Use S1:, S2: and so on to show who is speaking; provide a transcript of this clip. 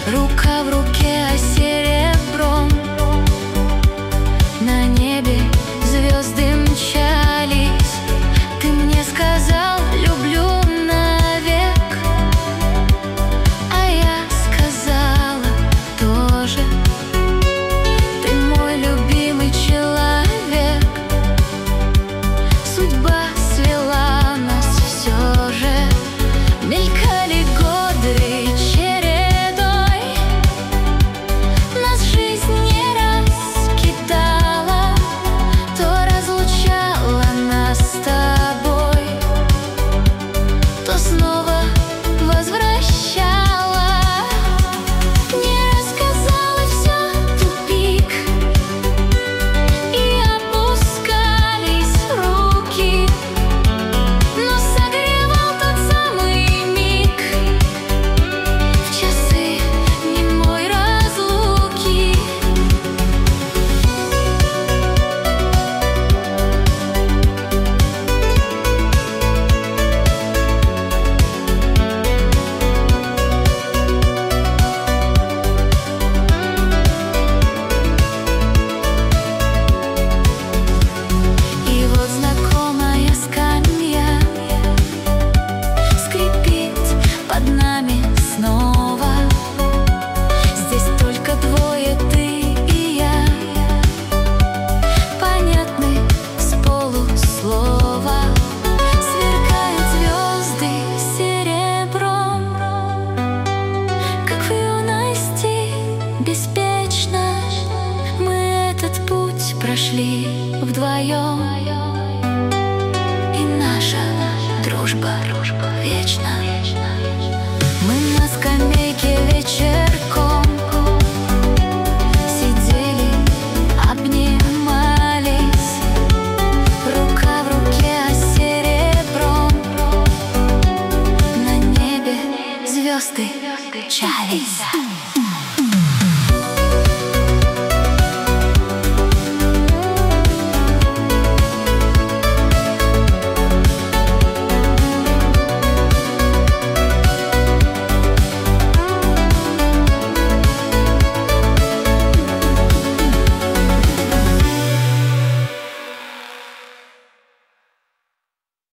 S1: рука в руке, а серебром на небе звезды мчались. Ты мне сказал: люблю навек, а я сказала тоже. Ты мой любимый человек, судьба свела нас все же. Мелькали годы чередой, нас жизнь не раз кидала, то разлучала нас с тобой, то снова возвращала. Не рассказала все, тупик, и опускались руки, но согревал тот самый миг в часы немой разлуки. И вот знакомая скамья скрипит под нами снова. Здесь только двое, ты и я, понятны с полуслова. Сверкают звезды серебром, как в юности беспечно. Мы этот путь прошли вдвоем, и наша дружба вечна. Мы на скамейке вечерком сидели, обнимались, рука в руке, а серебром на небе звезды мчались.